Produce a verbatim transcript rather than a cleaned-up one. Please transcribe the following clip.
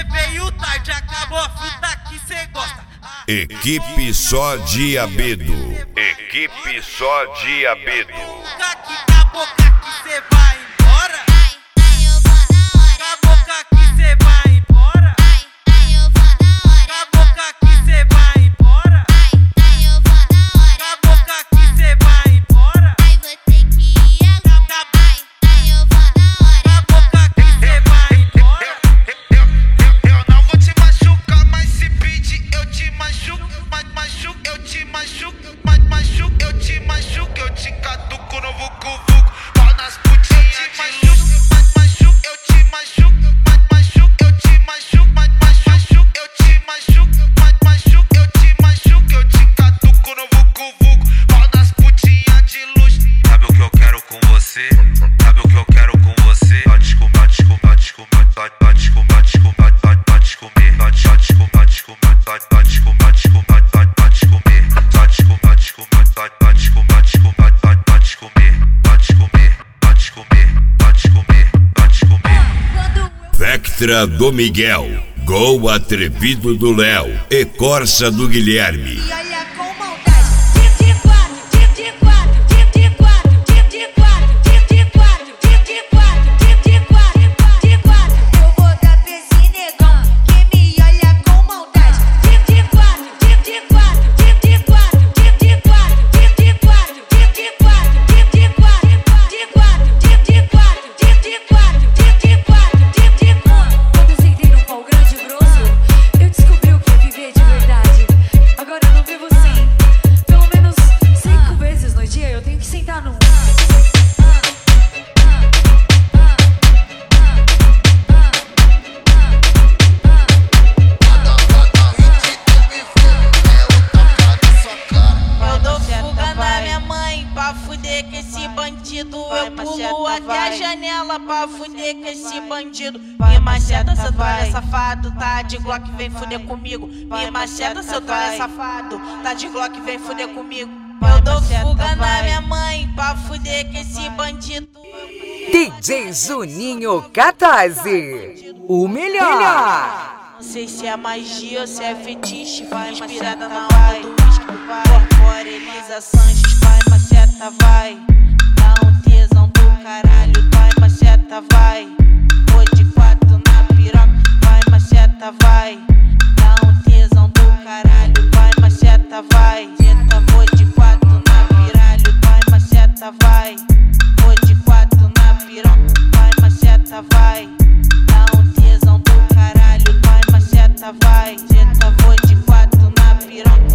veio tarde, acabou a fruta que cê gosta. Equipe Só Diabedo. Equipe Só Diabedo. Com a boca que cê vai embora. Com a boca que cê vai embora. Com a boca que cê vai embora. Com a boca que cê vai embora. Aí vou ter que ir agora. Aí eu vou na hora. Com a boca que cê vai embora. Eu, eu, eu não vou te machucar, mas se pedir eu te machuco. Mas machuco, eu te machuco. Mas machuco, eu te machuco. Eu te catuco no vucu-vucu. Pau nas putinhas de luz. Mas machuco, eu te machuco. Mas machuco, eu te machuco. Mas machuco, eu te machuco. Mas machuco, eu te machuco. Eu te catuco no vucu-vucu. Pau nas putinhas de luz. Sabe o que eu quero com você? Sabe o que eu quero com você? Bate com, bate com, bate com, bate, bate com, bate com, bate, bate, bate comer. Bate, bate com, bate com, bate, bate, bate com, bate com, bate, bate, bate comer. Bate com, bate com, bate, bate, bate com, bate com, bate, bate, bate comer. Bate comer, bate comer, bate comer, bate comer. Vectra do Miguel. Gol atrevido do Léo. E Corsa do Guilherme. E olha com maldade. Tipo de quatro, tipo de quatro, tipo de quatro, tipo de quatro, tipo de quatro, tipo de quatro, tipo de quatro, tipo de quatro. Eu vou dar pra esse negão que me olha com maldade. Tipo de quatro, tipo de quatro, tipo de quatro, tipo de quatro, tipo de quatro, tipo de quatro, tipo de quatro, de quatro, tipo de quatro, tipo de quatro, tipo de quatro, tipo de quatro. Quando eu sentei no pau grande e grosso, eu descobri o que é viver de verdade. Agora eu não vivo assim. Pelo menos cinco vezes no dia eu tenho que sentar num. Eu dou fuga na minha mãe pra fuder com esse bandido. Eu pulo até a janela pra fuder com esse bandido. Me macheta, seu toalha safado, tá de Glock, vem fuder comigo. Me macheta, seu toalha safado, tá de Glock, vem fuder comigo. Eu dou fuga na minha mãe pra fuder com esse bandido. D J Juninho catorze, o melhor. Não sei se é magia ou se é fetiche. Vai inspirada na hora do whisky. Corpora Elisa Sanches. Vai macheta, vai. Dá um tesão do caralho. Vai macheta, vai. Vou de quatro na piroca. Vai macheta, vai. Dá um tesão do caralho. Vai macheta, vai. Jeta, vou de quatro na piralho. Vai macheta, vai. Vou de quatro na piroca. Vai macheta, vai. Dá um tesão do caralho. Vai macheta, vai. Jeta, vou de quatro na piroca.